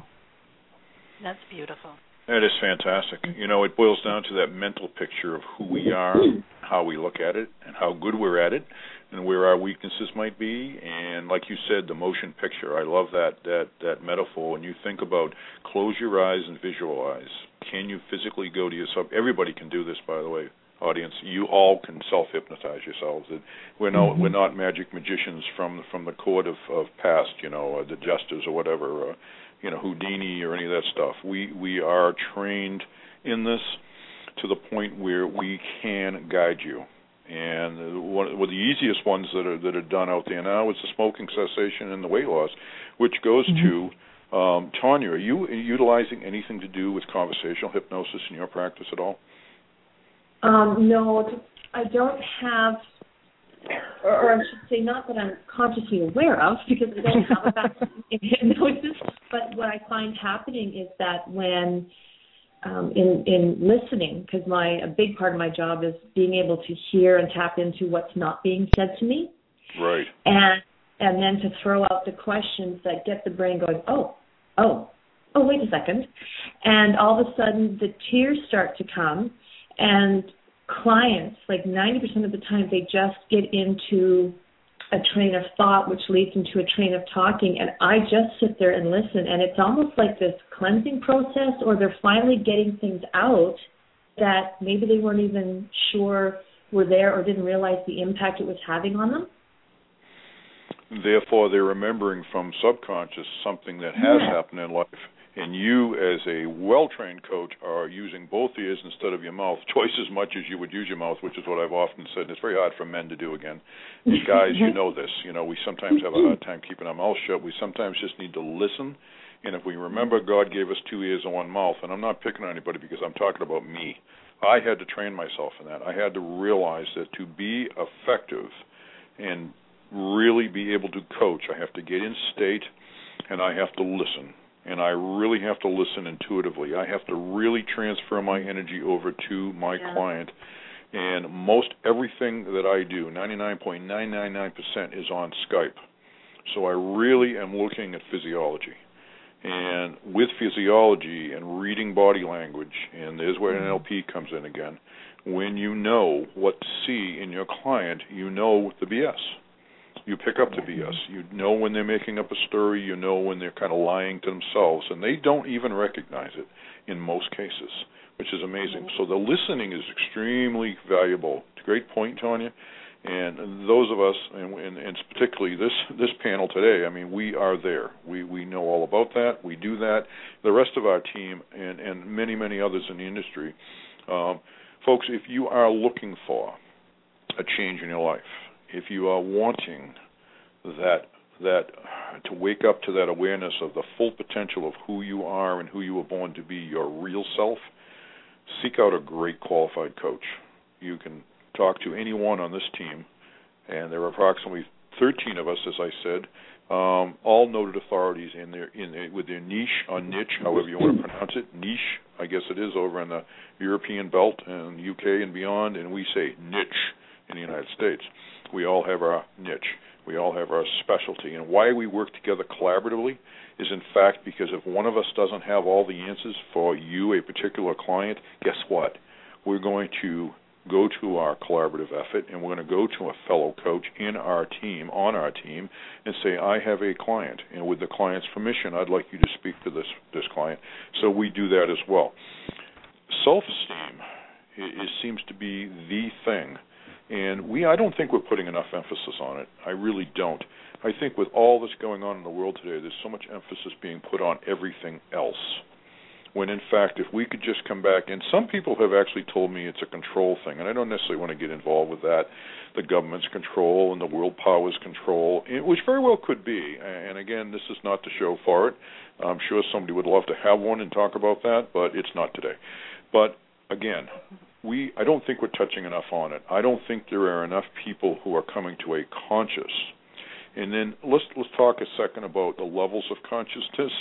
That's beautiful. That is fantastic. You know, it boils down to that mental picture of who we are, how we look at it, and how good we're at it, and where our weaknesses might be. And like you said, the motion picture. I love that metaphor. When you think about close your eyes and visualize. Can you physically go to yourself? Everybody can do this, by the way, audience. You all can self-hypnotize yourselves. We're not magic magicians from the court of past, the jesters or whatever, Houdini or any of that stuff. We are trained in this to the point where we can guide you. And one of the easiest ones that are done out there now is the smoking cessation and the weight loss, which goes to Tanya. Are you utilizing anything to do with conversational hypnosis in your practice at all? No, I don't have, or I should say not that I'm consciously aware of, because I don't have a background in hypnosis, but what I find happening is that when in listening, because a big part of my job is being able to hear and tap into what's not being said to me. Right. And then to throw out the questions that get the brain going, oh, wait a second. And all of a sudden the tears start to come, and clients, like 90% of the time, they just get into a train of thought, which leads into a train of talking, and I just sit there and listen, and it's almost like this cleansing process, or they're finally getting things out that maybe they weren't even sure were there or didn't realize the impact it was having on them. Therefore, they're remembering from subconscious something that has happened in life. And you, as a well-trained coach, are using both ears instead of your mouth twice as much as you would use your mouth, which is what I've often said. And it's very hard for men to do again. And guys, you know this. We sometimes have a hard time keeping our mouth shut. We sometimes just need to listen. And if we remember, God gave us two ears and one mouth. And I'm not picking on anybody because I'm talking about me. I had to train myself in that. I had to realize that to be effective and really be able to coach, I have to get in state and I have to listen. And I really have to listen intuitively. I have to really transfer my energy over to my client. And most everything that I do, 99.999%, is on Skype. So I really am looking at physiology. And with physiology and reading body language, and there's where NLP comes in again, when you know what to see in your client, you know the BS. You pick up the BS. You know when they're making up a story. You know when they're kind of lying to themselves, and they don't even recognize it in most cases, which is amazing. So the listening is extremely valuable. It's a great point, Tanya. And those of us, and particularly this panel today, I mean, we are there. We know all about that. We do that. The rest of our team and many, many others in the industry, folks, if you are looking for a change in your life, if you are wanting that to wake up to that awareness of the full potential of who you are and who you were born to be, your real self, seek out a great qualified coach. You can talk to anyone on this team, and there are approximately 13 of us, as I said, all noted authorities with their niche, however you want to pronounce it. Niche, I guess it is, over in the European belt and UK and beyond, and we say niche in the United States. We all have our niche. We all have our specialty. And why we work together collaboratively is, in fact, because if one of us doesn't have all the answers for you, a particular client, guess what? We're going to go to our collaborative effort, and we're going to go to a fellow coach on our team, and say, I have a client, and with the client's permission, I'd like you to speak to this client. So we do that as well. Self-esteem seems to be the thing. And I don't think we're putting enough emphasis on it. I really don't. I think with all that's going on in the world today, there's so much emphasis being put on everything else. When, in fact, if we could just come back, and some people have actually told me it's a control thing, and I don't necessarily want to get involved with that, the government's control and the world power's control, which very well could be. And, again, this is not the show for it. I'm sure somebody would love to have one and talk about that, but it's not today. But, again, I don't think we're touching enough on it. I don't think there are enough people who are coming to a conscious. And then let's talk a second about the levels of consciousness.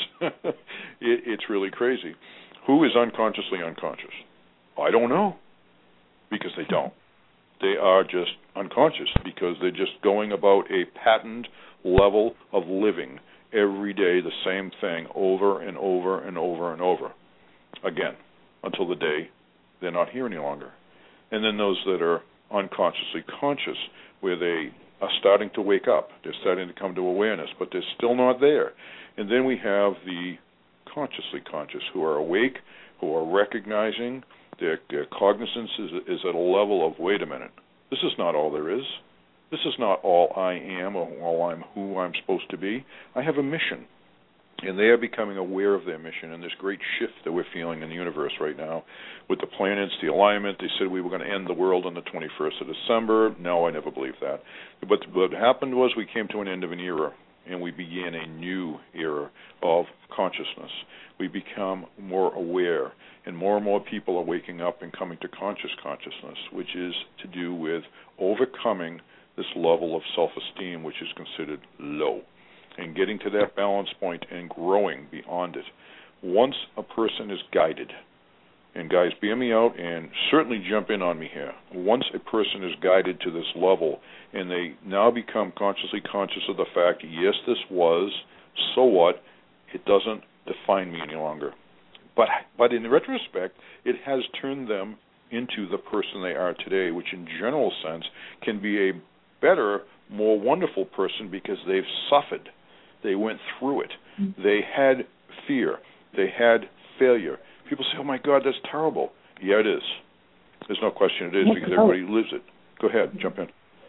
It's really crazy. Who is unconsciously unconscious? I don't know, because they don't. They are just unconscious because they're just going about a patterned level of living every day, the same thing over and over and over and over again, until the day they're not here any longer. And then those that are unconsciously conscious, where they are starting to wake up, they're starting to come to awareness, but they're still not there. And then we have the consciously conscious, who are awake, who are recognizing their cognizance is at a level of, wait a minute, this is not all there is. This is not all I am or all who I'm supposed to be. I have a mission. And they are becoming aware of their mission, and this great shift that we're feeling in the universe right now with the planets, the alignment. They said we were going to end the world on the 21st of December. No, I never believed that. But what happened was we came to an end of an era, and we began a new era of consciousness. We become more aware, and more people are waking up and coming to consciousness, which is to do with overcoming this level of self-esteem, which is considered low, and getting to that balance point and growing beyond it. Once a person is guided, and guys, bear me out and certainly jump in on me here. Once a person is guided to this level and they now become consciously conscious of the fact, yes, this was, so what, it doesn't define me any longer. But in retrospect, it has turned them into the person they are today, which in general sense can be a better, more wonderful person because they've suffered. They went through it. They had fear. They had failure. People say, oh, my God, that's terrible. Yeah, it is. There's no question it is because everybody lives it. Go ahead. Jump in.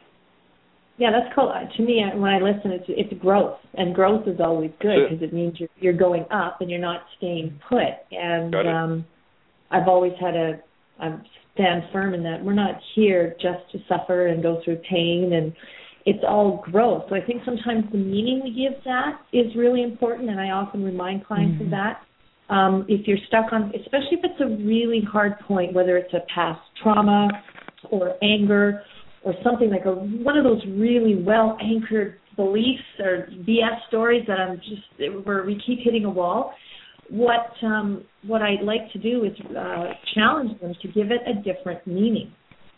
Yeah, that's cool. To me, when I listen, it's growth. And growth is always good because it means you're going up and you're not staying put. And I've always had I stand firm in that we're not here just to suffer and go through pain, and it's all growth. So I think sometimes the meaning we give that is really important, and I often remind clients of that. If you're stuck on, especially if it's a really hard point, whether it's a past trauma or anger or something like one of those really well-anchored beliefs or BS stories that where we keep hitting a wall, what I'd like to do is challenge them to give it a different meaning.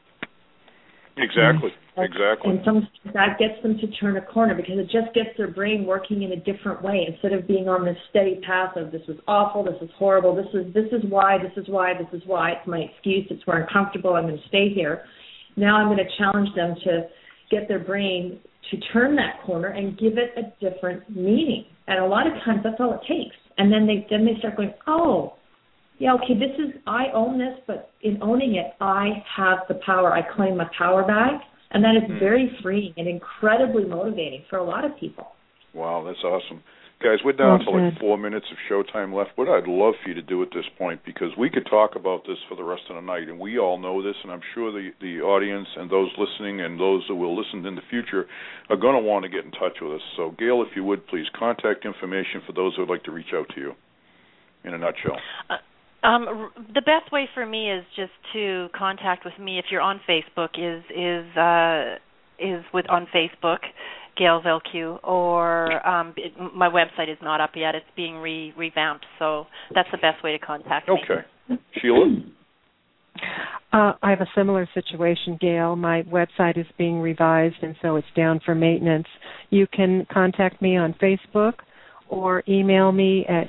Exactly. And sometimes that gets them to turn a corner because it just gets their brain working in a different way instead of being on this steady path of this was awful, this is horrible, this is why, it's my excuse, it's where I'm comfortable, I'm going to stay here. Now I'm going to challenge them to get their brain to turn that corner and give it a different meaning. And a lot of times that's all it takes. And then they start going, oh, yeah, okay, I own this, but in owning it, I have the power. I claim my power back. And that is very freeing and incredibly motivating for a lot of people. Wow, that's awesome. Guys, we're down to like 4 minutes of showtime left. What I'd love for you to do at this point, because we could talk about this for the rest of the night, and we all know this, and I'm sure the audience and those listening and those that will listen in the future are going to want to get in touch with us. So, Gail, if you would, please, contact information for those who would like to reach out to you in a nutshell. The best way for me is just to contact with me if you're on Facebook. On Facebook, Gail Velque, or my website is not up yet. It's being revamped, so that's the best way to contact me. Okay. Sheila? I have a similar situation, Gail. My website is being revised, and so it's down for maintenance. You can contact me on Facebook or email me at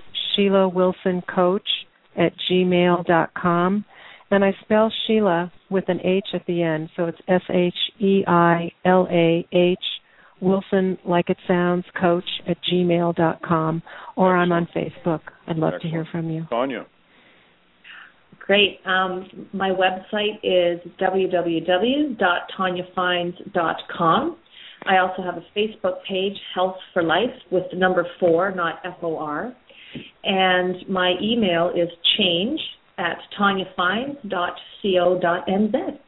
SheilaWilsonCoach@gmail.com. And I spell Sheila with an H at the end, so it's SHEILAH, Wilson, like it sounds, coach@gmail.com, or I'm on Facebook. I'd love to hear from you. Tanya. Great. My website is www.tanyafines.com. I also have a Facebook page, Health for Life, with the number 4, not FOR. And my email is change@tanyafines.co.nz.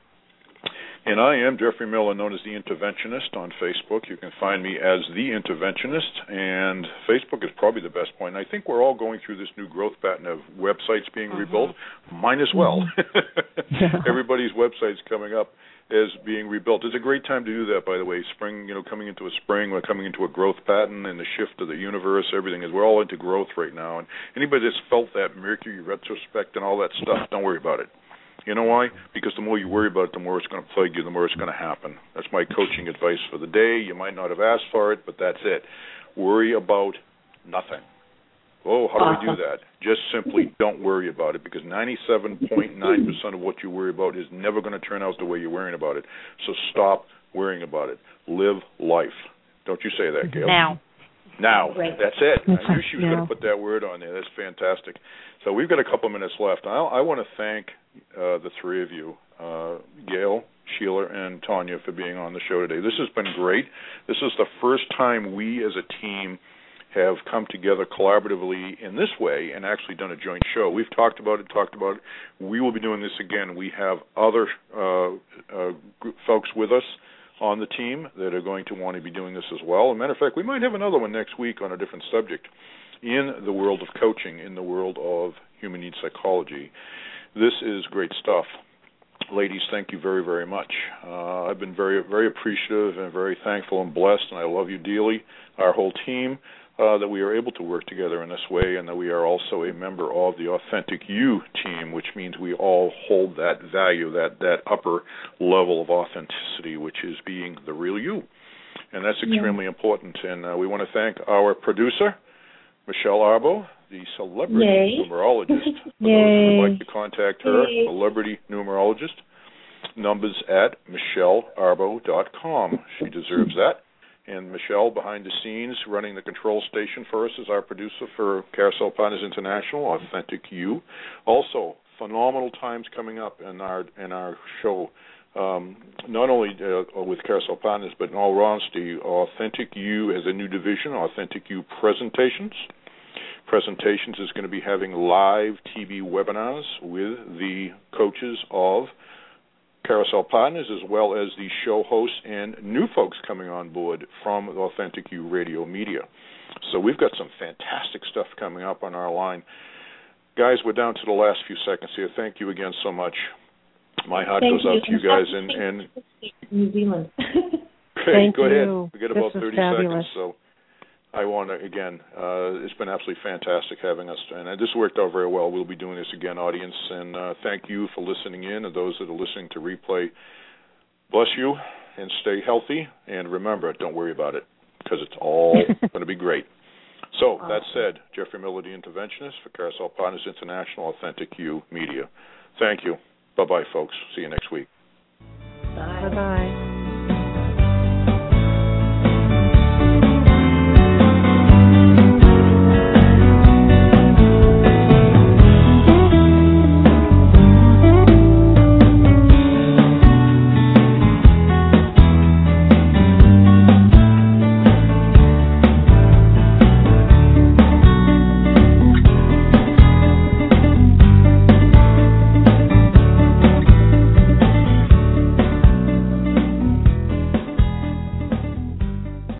And I am Jeffrey Miller, known as The Interventionist on Facebook. You can find me as The Interventionist, and Facebook is probably the best point. And I think we're all going through this new growth pattern of websites being rebuilt. Mine as well. Everybody's website's coming up as being rebuilt. It's a great time to do that, by the way. Spring, coming into a spring, we're coming into a growth pattern and the shift of the universe, everything is. We're all into growth right now. And anybody that's felt that Mercury retrospect and all that stuff, don't worry about it. You know why? Because the more you worry about it, the more it's going to plague you, the more it's going to happen. That's my coaching advice for the day. You might not have asked for it, but that's it. Worry about nothing. Oh, how do we do that? Just simply don't worry about it, because 97.9% of what you worry about is never going to turn out the way you're worrying about it. So stop worrying about it. Live life. Don't you say that, Gail? Now. Right. That's it. I knew she was going to put that word on there. That's fantastic. So we've got a couple minutes left. I want to thank the three of you, Gail, Sheila, and Tanya, for being on the show today. This has been great. This is the first time we as a team have come together collaboratively in this way and actually done a joint show. We've talked about it. We will be doing this again. We have other folks with us on the team that are going to want to be doing this as well. As a matter of fact, we might have another one next week on a different subject in the world of coaching, in the world of human needs psychology. This is great stuff. Ladies, thank you very, very much. I've been very, very appreciative and very thankful and blessed, and I love you dearly, our whole team, that we are able to work together in this way, and that we are also a member of the Authentic You team, which means we all hold that value, that upper level of authenticity, which is being the real you. And that's extremely important. And we want to thank our producer, Michelle Arbo, the celebrity numerologist. For those who would like to contact her, celebrity numerologist, numbers at michellearbo.com. She deserves that. And Michelle, behind the scenes, running the control station for us, is our producer for Carousel Partners International, Authentic You. Also, phenomenal times coming up in our show, not only with Carousel Partners, but in all honesty, Authentic You as a new division, Authentic You Presentations. Presentations is going to be having live TV webinars with the coaches of Carousel Partners, as well as the show hosts and new folks coming on board from Authentic You Radio Media. So we've got some fantastic stuff coming up on our line. Guys, we're down to the last few seconds here. Thank you again so much. My heart goes out to you guys. And New Zealand. Okay, go ahead. We got about 30 fabulous. seconds. So I want to, again, it's been absolutely fantastic having us, and this worked out very well. We'll be doing this again, audience, and thank you for listening in, and those that are listening to replay. Bless you, and stay healthy, and remember, don't worry about it, because it's all going to be great. So, that said, Jeffrey Miller, the Interventionist for Carousel Partners International, Authentic You Media. Thank you. Bye-bye, folks. See you next week. Bye. Bye-bye.